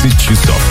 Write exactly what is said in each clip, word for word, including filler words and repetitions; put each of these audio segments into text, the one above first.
тридцать часов.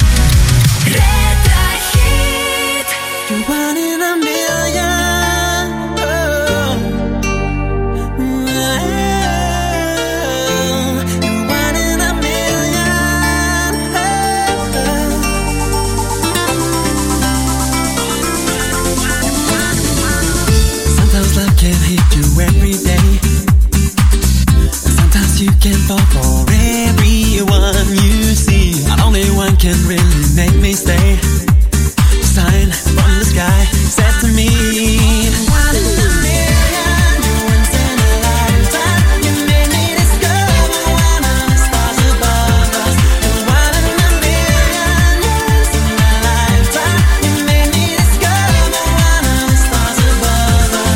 Can hit you every day. Sometimes you can fall for everyone you see. Not only one can really make me stay. A sign from the sky said to me, one in a million, you're once in a lifetime. You made me discover one of the stars above us. You're one in a million, you're once in a lifetime. You made me discover one of the stars above us.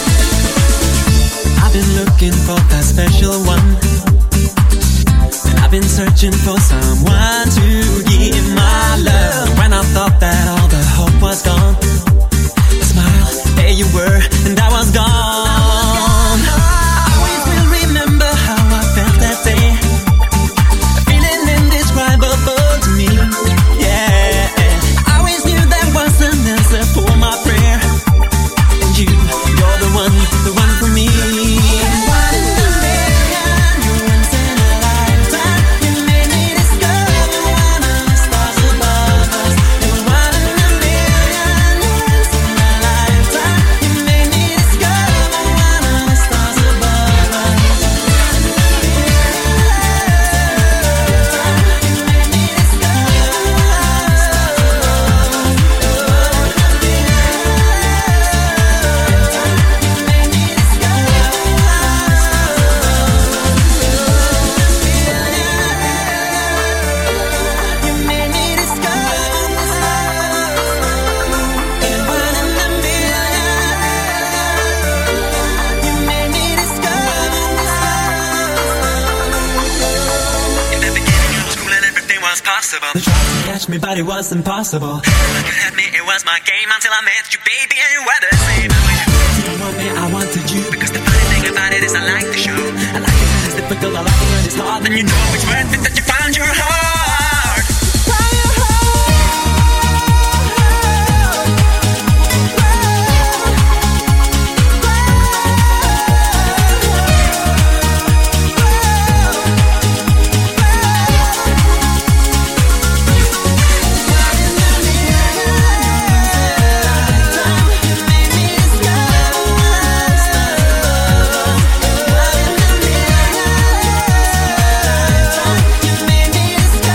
I've been looking for that special one, and I've been searching for someone to give my love. When I thought that all the hope was gone, a smile, there you were, and I was gone. I always will remember how I felt that day, a feeling indescribable to me. Yeah, I always knew that was an answer for my prayer, and you, you're the one, the one for me. They tried to catch me, but it was impossible. Look at me, it was my game until I met you, baby, and you were the same. You want me, I wanted you. Because the funny thing about it is I like the show. I like it when it's difficult, I like it when it's hard. Then you know it's worth it that you found your heart. Made me discover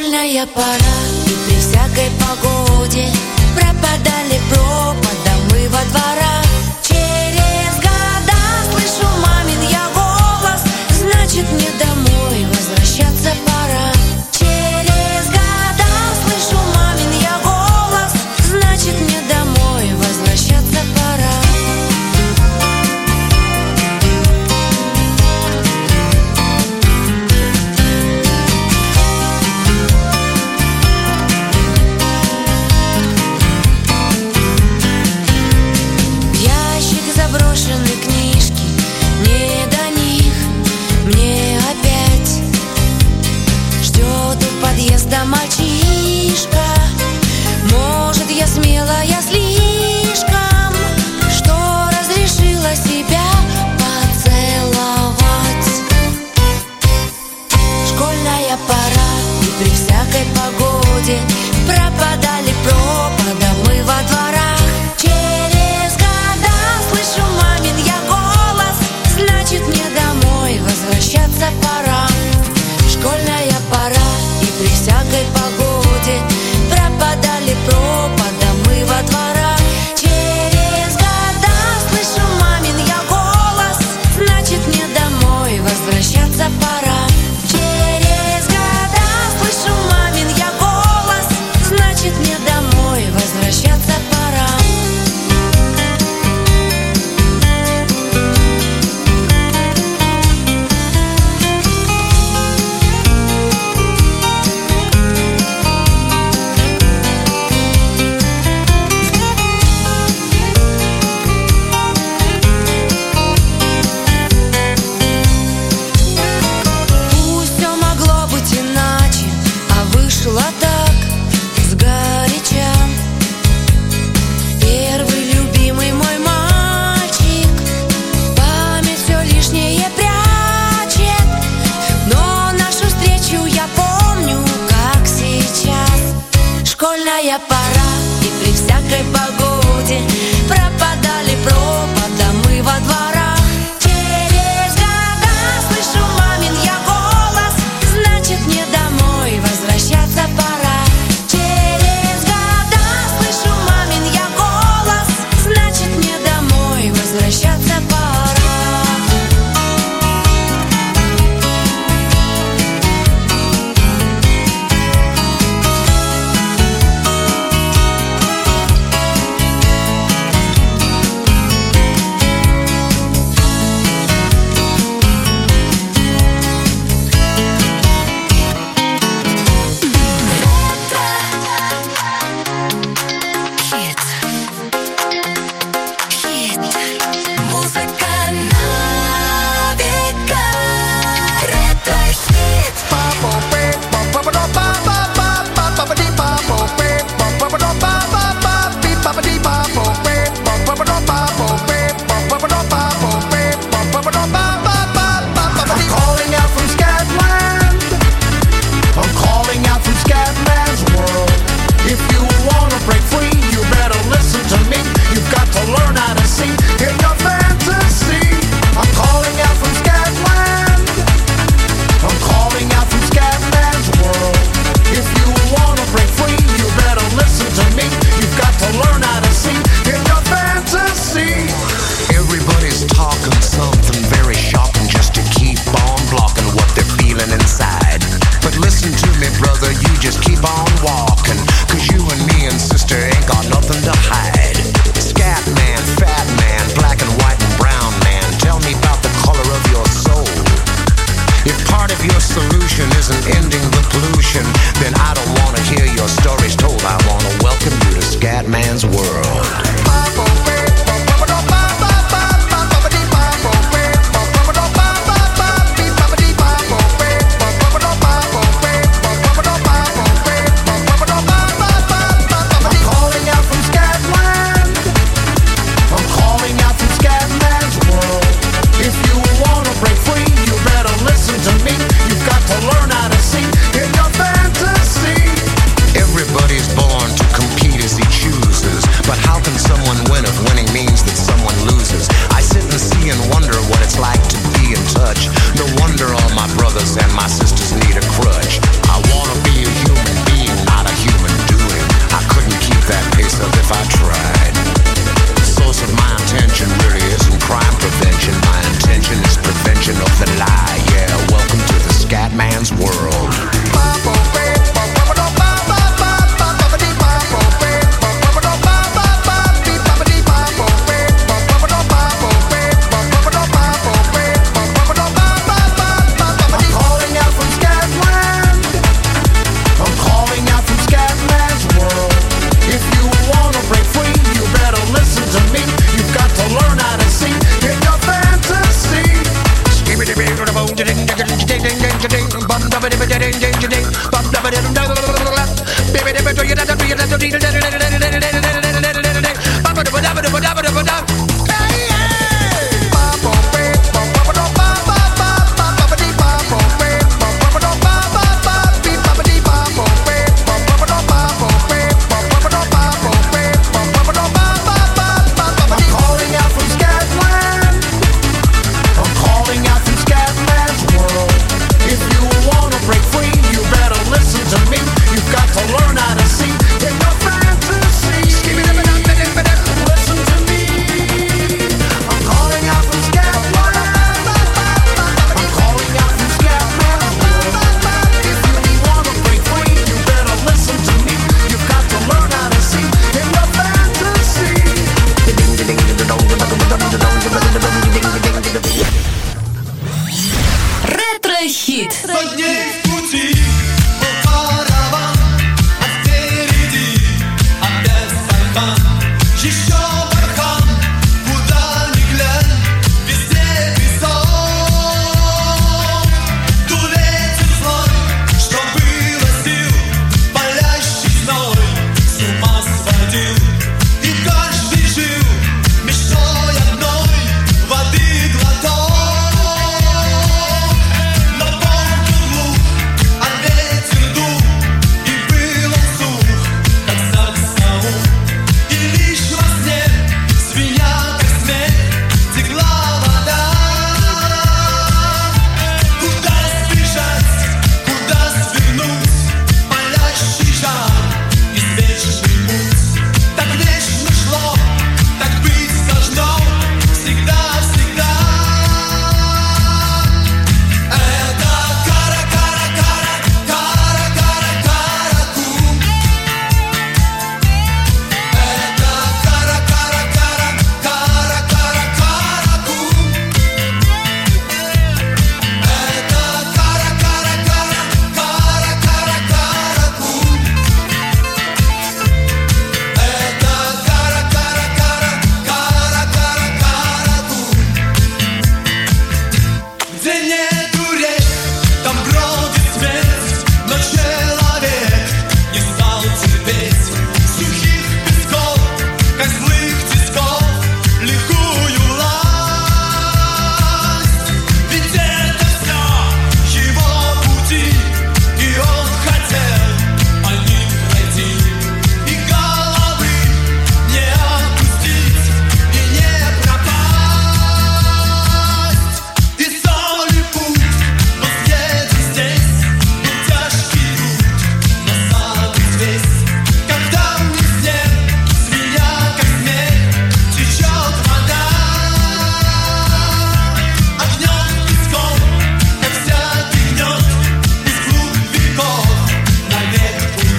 Школьная пора, и при всякой погоде пропадали пропадом мы во дворах. Через года слышу мамин я голос, значит мне домой возвращаться пора. Через года слышу мамин я голос, значит мне домой возвращаться пора. Заброшены книжки, не до них мне опять. Ждет у подъезда мальчишка. Может, я смелая слишком, что разрешила себя поцеловать. Школьная пора, и при всякой погоде пропадали пропадом мы во дворах. Через года слышу мамин я голос, значит мне домой возвращаться пора. Школьная пора, и при всякой погоде пропадали пропадом мы во дворах. Через года слышу мамин я голос, значит мне домой возвращаться пора. Через года слышу мамин я голос, значит мне домой возвращаться пора. Пусть все могло быть иначе, а вышло так сгоряча. Первый любимый мой мальчик память все лишнее прячет, но нашу встречу я помню, как сейчас. Школьная пора, и при всякой погоде пропадали пропадом мы во дворах. Через года слышу мамин я голос, значит мне домой возвращаться пора. Через года слышу мамин я голос, значит мне домой возвращаться пора.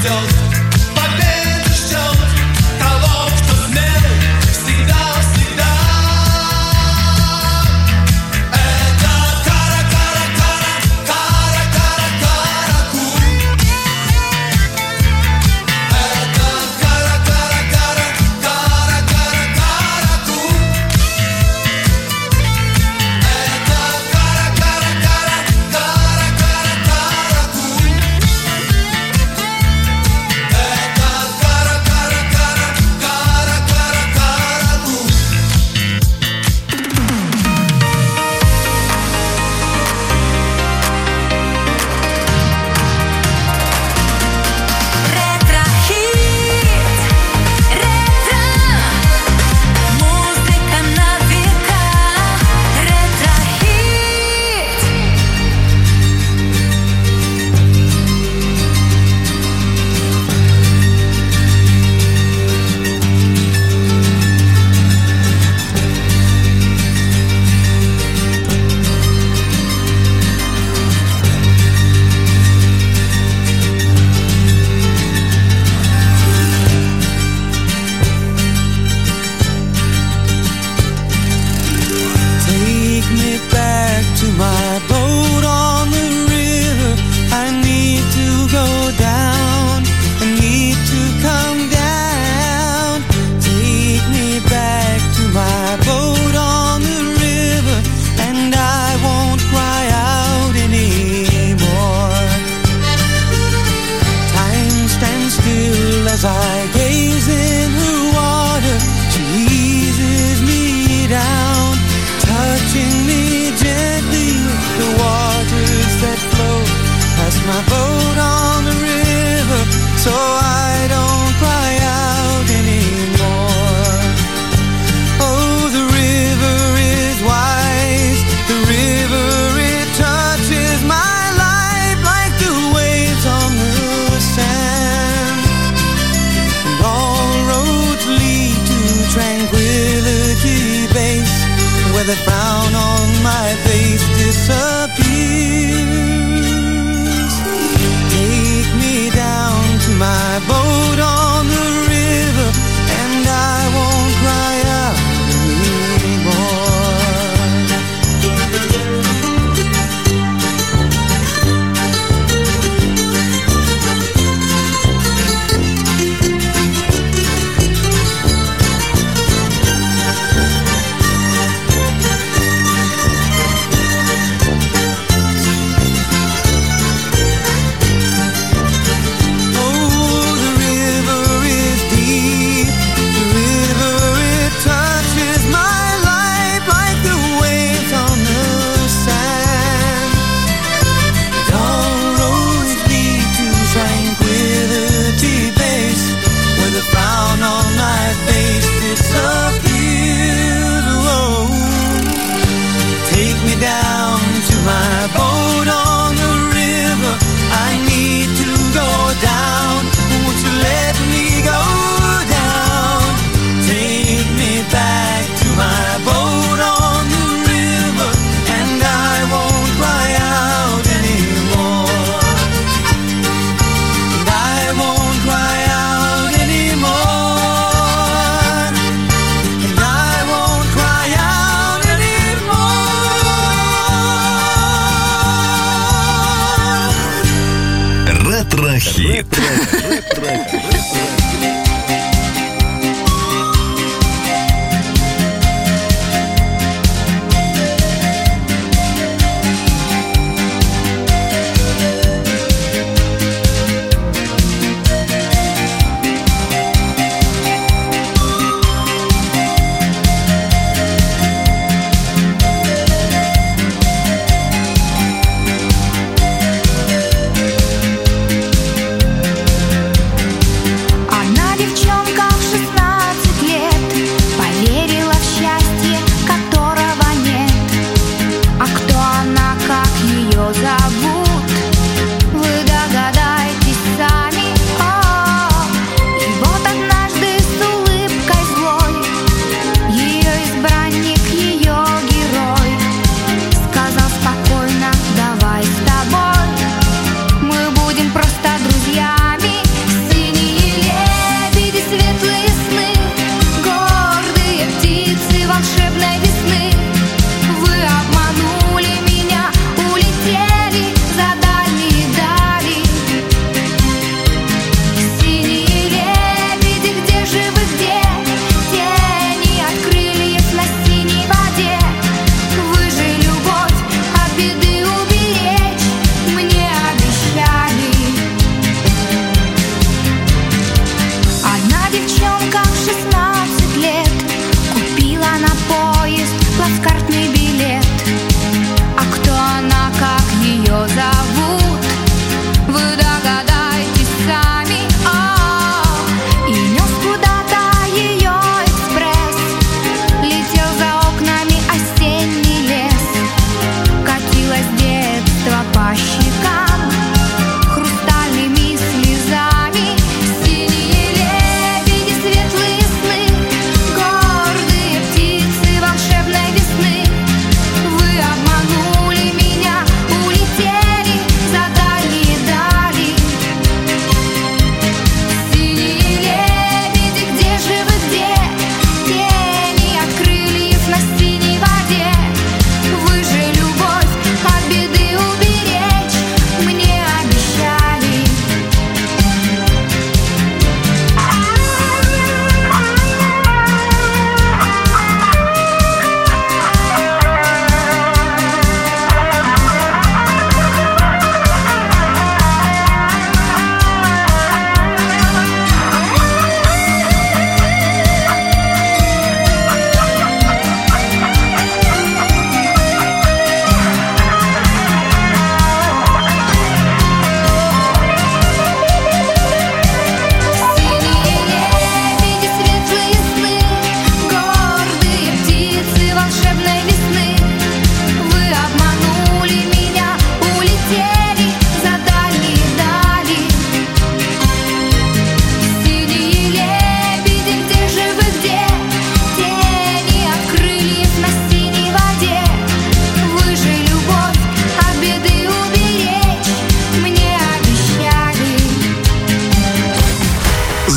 Ретро-хит.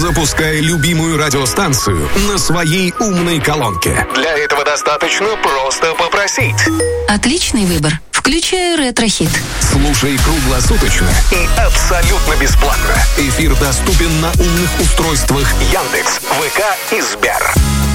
запускай любимую радиостанцию на своей умной колонке. Для этого достаточно просто попросить. Отличный выбор. Включаю ретро-хит. Слушай круглосуточно и абсолютно бесплатно. Эфир доступен на умных устройствах Яндекс, ВК и Сбер.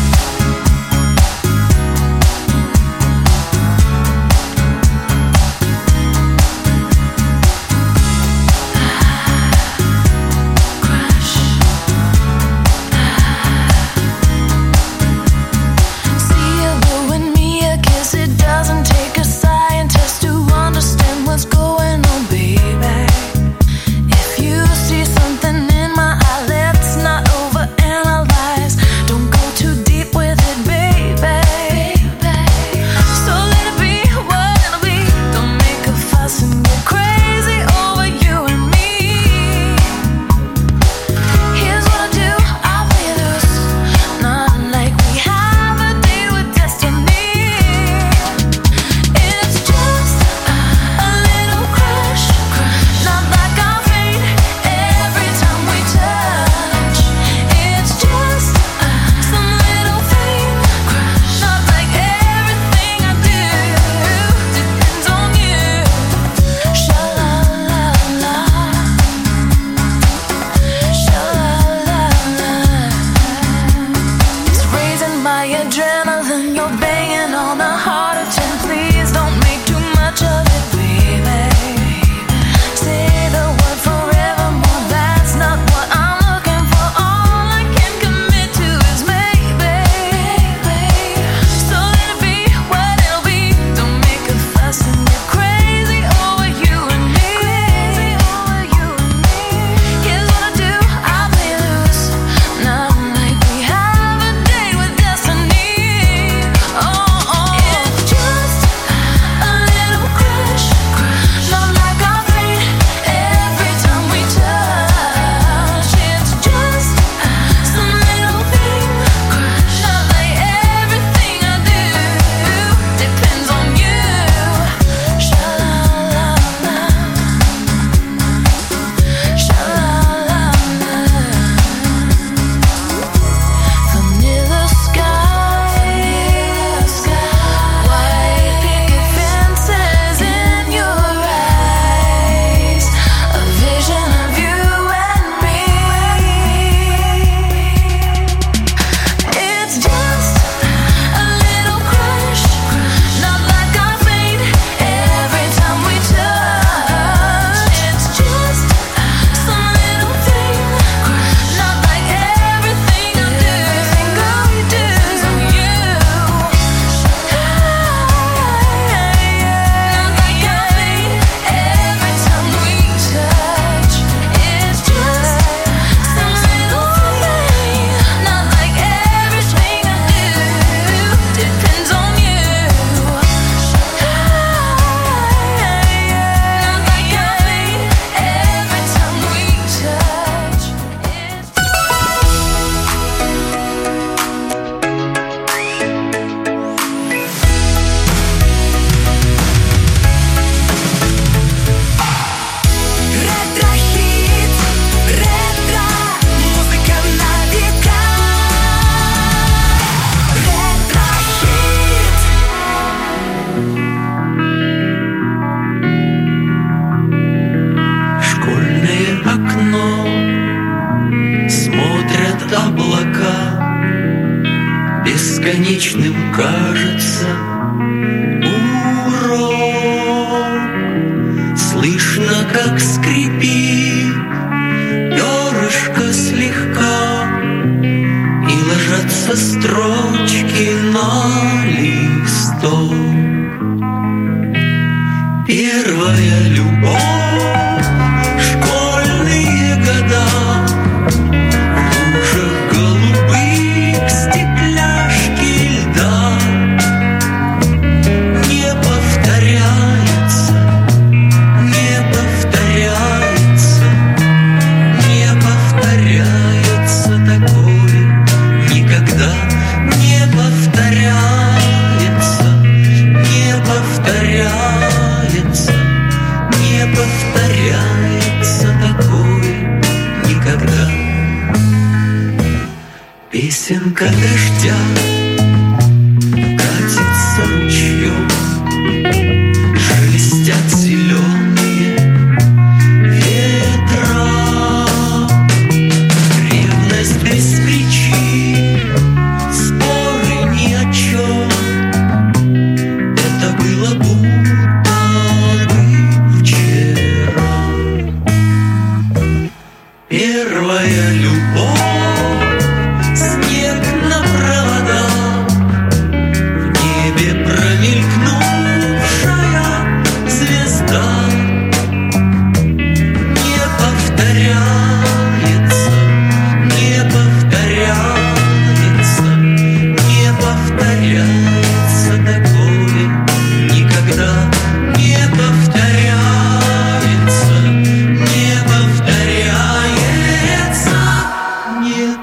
бесконечным кажется урок. Слышно, как скрипит перышко слегка, и ложатся строчки на листок. Первая любовь, школьные года, в лужах голубых стекляшки льда. Не повторяется, не повторяется. Песенка дождя катится ручьем, шелестят зеленые ветра. Ревность без причин, споры ни о чем. Это было будто бы вчера. Первая любовь, снег на проводах, в небе промелькнувшая звезда. Не повторяется, не повторяется, не повторяется такое никогда. Не повторяется, не повторяется, не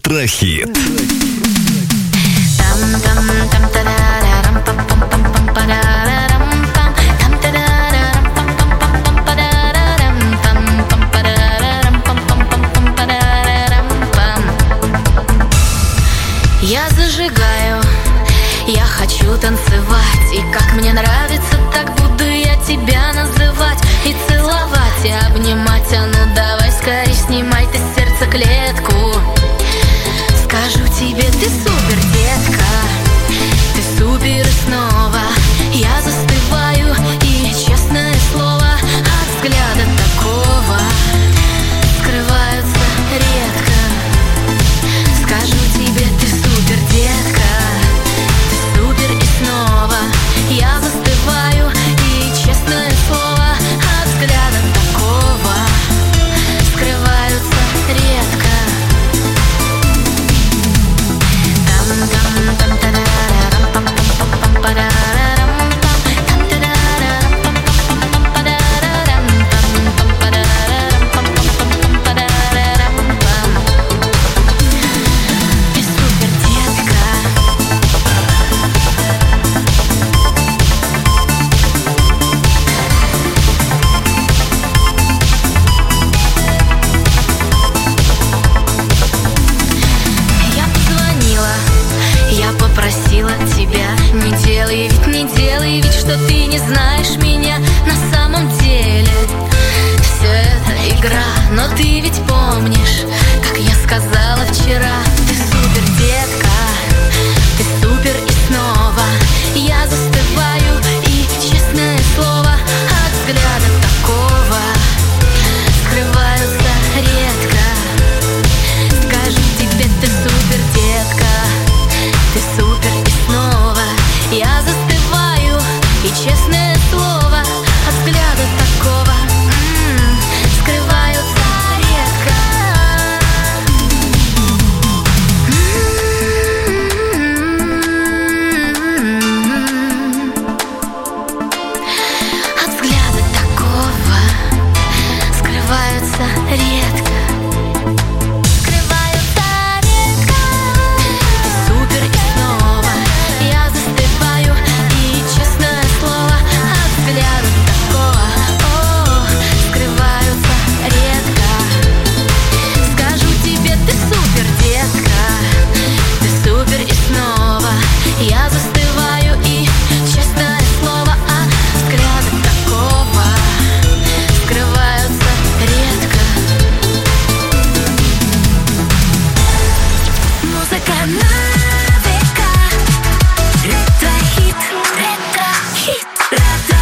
Ретро-хит. Я зажигаю, я хочу танцевать, и как мне нравится, так буду я тебя называть и целовать, и обнимать. А ну давай скорей снимай ты с сердца клетку. Скажу тебе, ты супер, детка, ты супер, и снова я застываю, и честное слово, от взгляда такого скрываются редко. Скажу тебе, ты супер, детка, ты супер, и снова я застываю, и честное слово, от взгляда такого скрываются редко. Попросила тебя, не делай вид, не делай вид, что ты не знаешь меня. На самом деле все это игра, но ты ведь помнишь, как я сказала вчера. Ты супер, детка, ты супер, и снова я застываю, и честное слово, от взгляда такого скрываются редко. Скажу тебе, ты супер, детка, ты супер, и снова я застываю, и честное слово, от взгляда такого м-м, скрываются редко. М-м-м. От взгляда такого скрываются редко. Я застываю, и честное слово, от взгляда такого скрываются редко. Музыка на века. Ретро-хит, ретро-хит, ретро.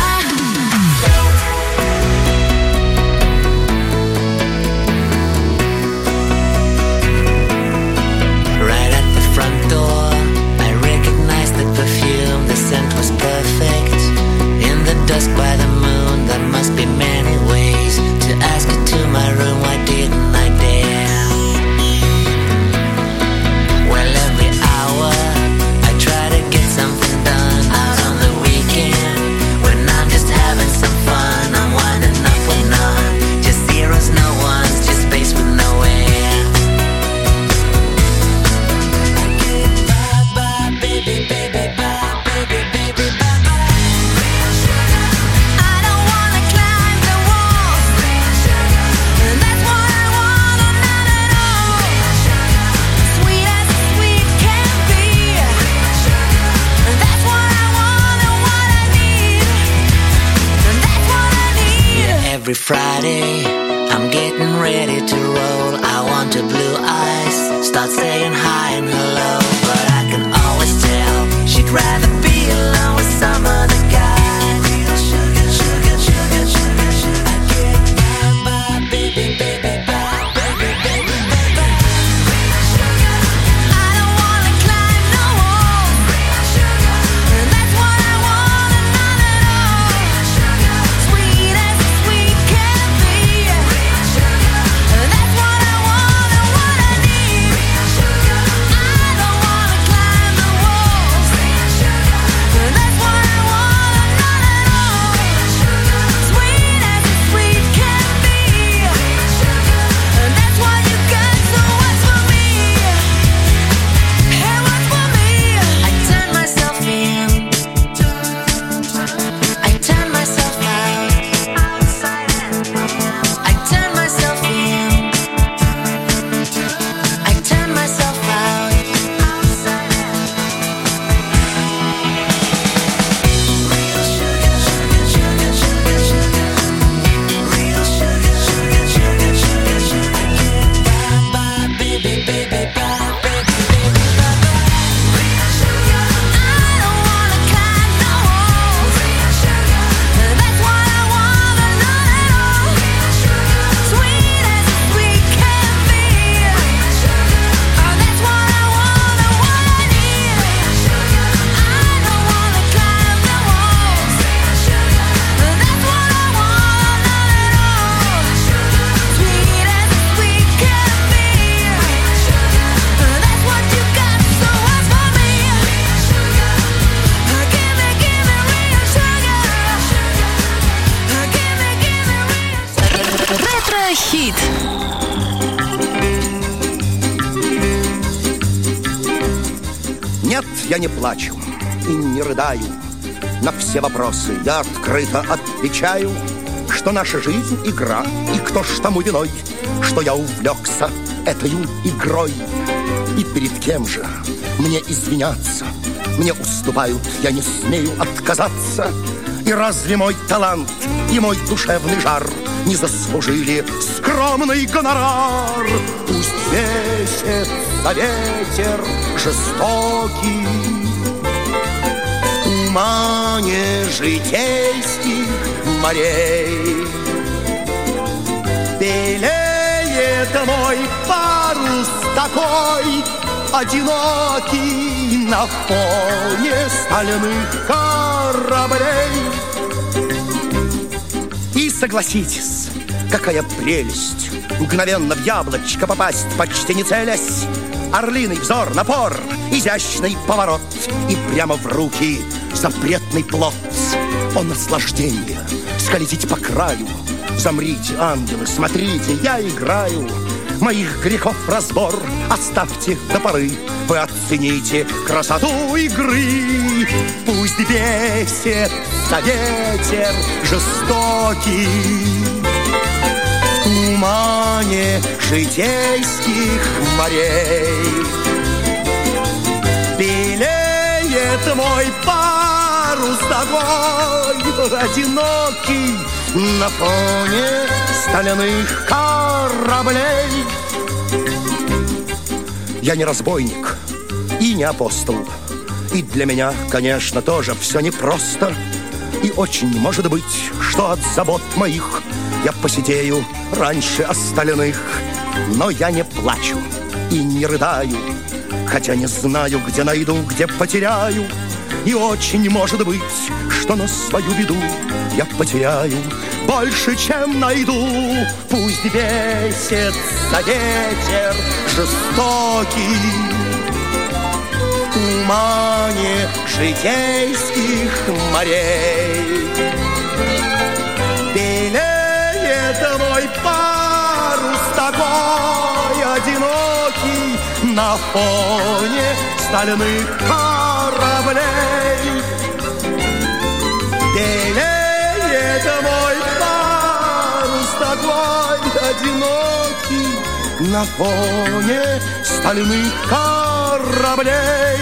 Right at the front door, the perfume, the scent was perfect. In the dusk by the moon, there must be many ways to ask you to my room. Why didn't I dare? Well, every hour I try to get something done. Out on the weekend, when I'm just having some fun, I'm winding up with none. Just zeros, no ones, just space with no air. I get bye bye, baby, baby. Every Friday, I'm getting ready to roll. I want your blue eyes, start saying hi and hello. But I can always tell she'd rather be alone with some other guy. Sugar, sugar, sugar, sugar, sugar. I get bye, baby, baby, bye, baby, baby, baby. I don't wanna climb no wall. That's what I want, and not at all. Sweet as sweet can be. That's what I want and what I need. я не плачу и не рыдаю. На все вопросы я открыто отвечаю, что наша жизнь — игра, и кто ж тому виной, что я увлекся этою игрой. И перед кем же мне извиняться? Мне уступают, я не смею отказаться. И разве мой талант и мой душевный жар не заслужили скромный гонорар? Пусть весится ветер жестокий в тумане житейских морей. Белеет мой парус такой одинокий на фоне стальных кораблей. И согласитесь, какая прелесть мгновенно в яблочко попасть, почти не целясь. Орлиный взор, напор, изящный поворот, и прямо в руки запретный плод. О, наслаждение скользить по краю! Замрите, ангелы, смотрите, я играю. Моих грехов разбор оставьте до поры. Вы оцените красоту игры. Пусть бесится ветер жестокий в тумане житейских морей. Белеет мой парус такой одинокий на фоне стальных кораблей. Я не разбойник и не апостол, и для меня, конечно, тоже все непросто. И очень может быть, что от забот моих я посидею раньше остальных. Но я не плачу и не рыдаю, хотя не знаю, где найду, где потеряю. И очень может быть, что на свою беду я потеряю больше, чем найду. Пусть бесится ветер жестокий в тумане житейских морей. Белеет мой парус такой одинокий на фоне стальных кораблей. Белеет мой парус такой одинокий на фоне стальных кораблей.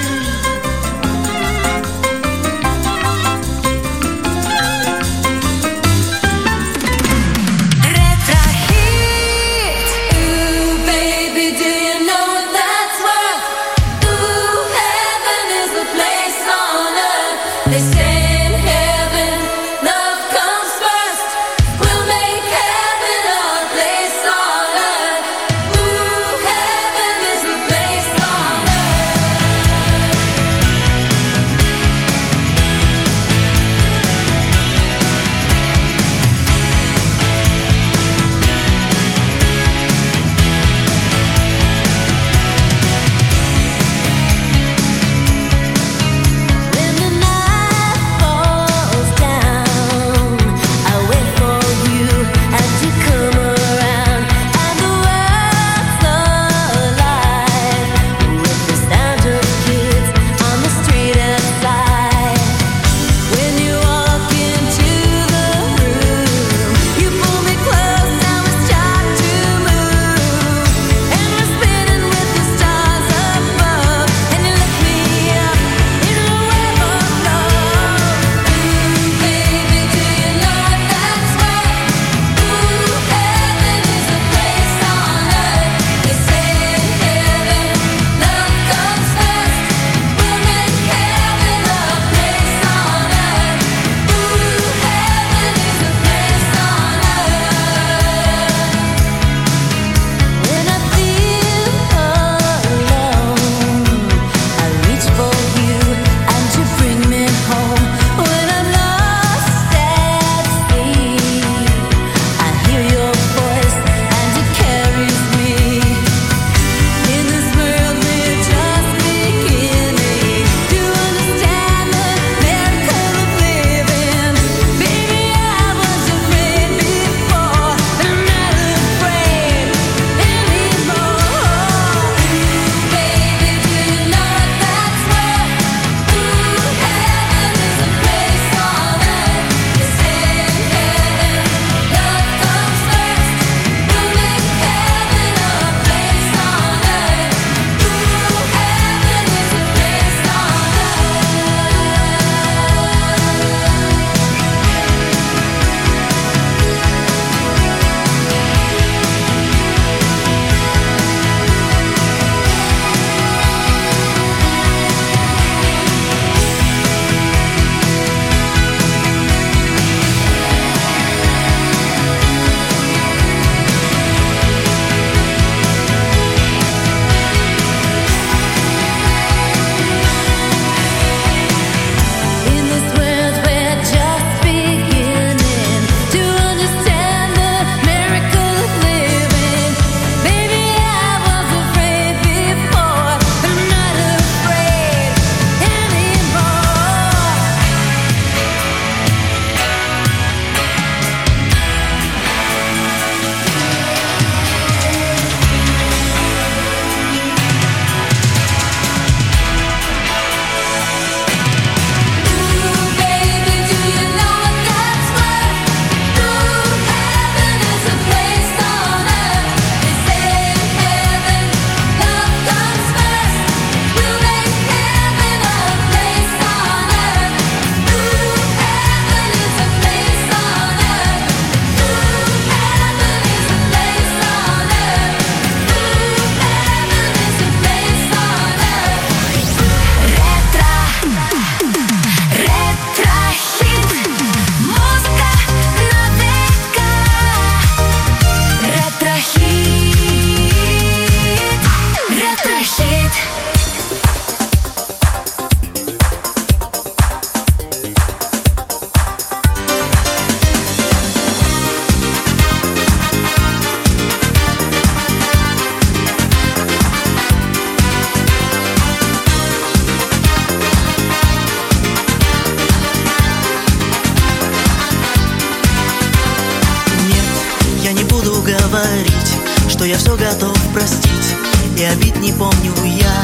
простить, и обид не помню я.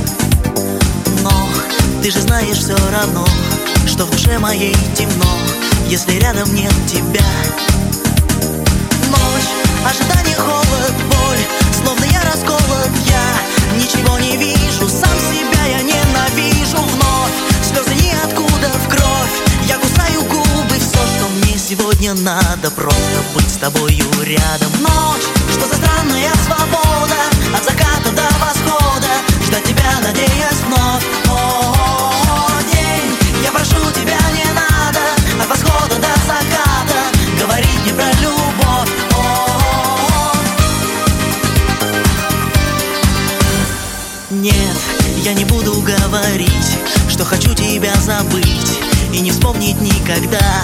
Но ты же знаешь все равно, что в душе моей темно, если рядом нет тебя. Ночь, ожидание, холод, боль, словно я расколот, я ничего не вижу, сам себя я ненавижу вновь. Слезы ниоткуда в кровь, я кусаю губы, все, что мне сегодня надо, просто быть с тобою рядом. Ночь, что за странная свобода, от заката до восхода, ждать тебя, надеясь вновь. О, день, я прошу тебя, не надо, от восхода до заката говорить мне про любовь. О, нет, я не буду говорить, что хочу тебя забыть и не вспомнить никогда.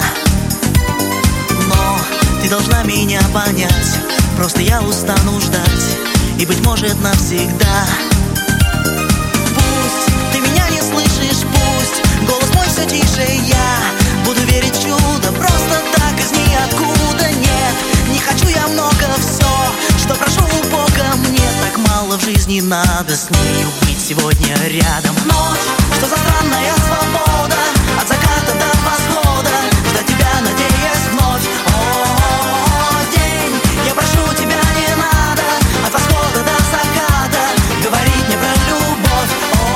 Но ты должна меня понять, просто я устану ждать, и, быть может, навсегда. Пусть ты меня не слышишь, пусть голос мой все тише, я буду верить в чудо, просто так из ниоткуда. Нет, не хочу я много, все, что прошу у Бога, мне так мало в жизни надо с нею быть сегодня рядом. Ночь, что за странная свобода, от заката до восхода, ждать тебя, надеясь вновь. О, день, я прошу тебя, не надо, от восхода до заката говорить мне про любовь.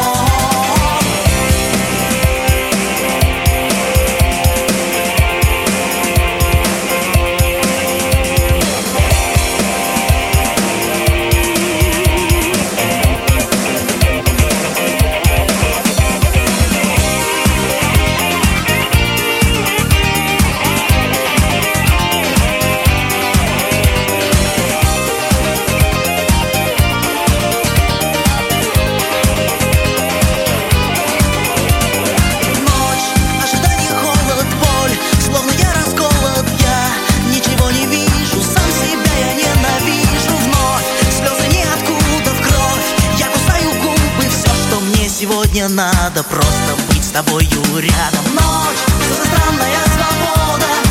Сегодня надо просто быть с тобою рядом. Ночь, что за странная свобода,